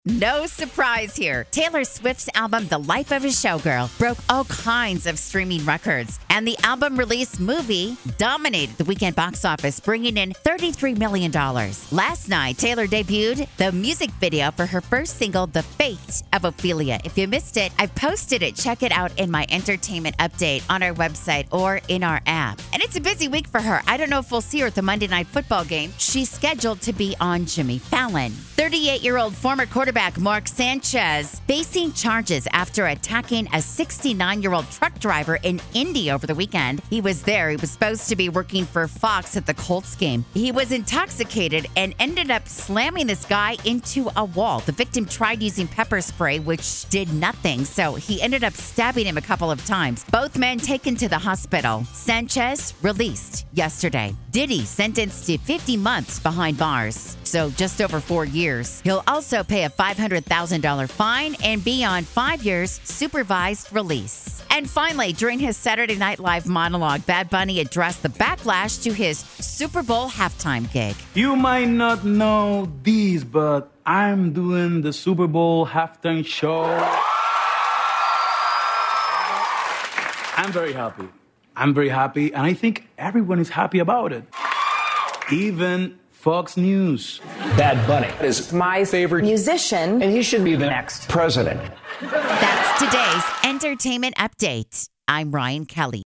No surprise here. Taylor Swift's album, The Life of a Showgirl, broke all kinds of streaming records. And the album release movie dominated the weekend box office, bringing in $33 million. Last night, Taylor debuted the music video for her first single, The Fate of Ophelia. If you missed it, I've posted it. Check it out in my entertainment update on our website or in our app. And it's a busy week for her. I don't know if we'll see her at the Monday Night Football game. She's scheduled to be on Jimmy Fallon. 38-year-old former quarterback Mark Sanchez facing charges after attacking a 69-year-old truck driver in Indy over the weekend. He was there. He was supposed to be working for Fox at the Colts game. He was intoxicated and ended up slamming this guy into a wall. The victim tried using pepper spray, which did nothing, so he ended up stabbing him a couple of times. Both men taken to the hospital. Sanchez released yesterday. Diddy sentenced to 50 months behind bars, so just over 4 years. He'll also pay a $500,000 fine and be on 5 years supervised release. And finally, during his Saturday Night Live monologue, Bad Bunny addressed the backlash to his Super Bowl halftime gig. You might not know these, but I'm doing the Super Bowl halftime show. I'm very happy, and I think everyone is happy about it. Even Fox News. Bad Bunny is my favorite musician, and he should be the next president. That's today's entertainment update. I'm Ryan Kelly.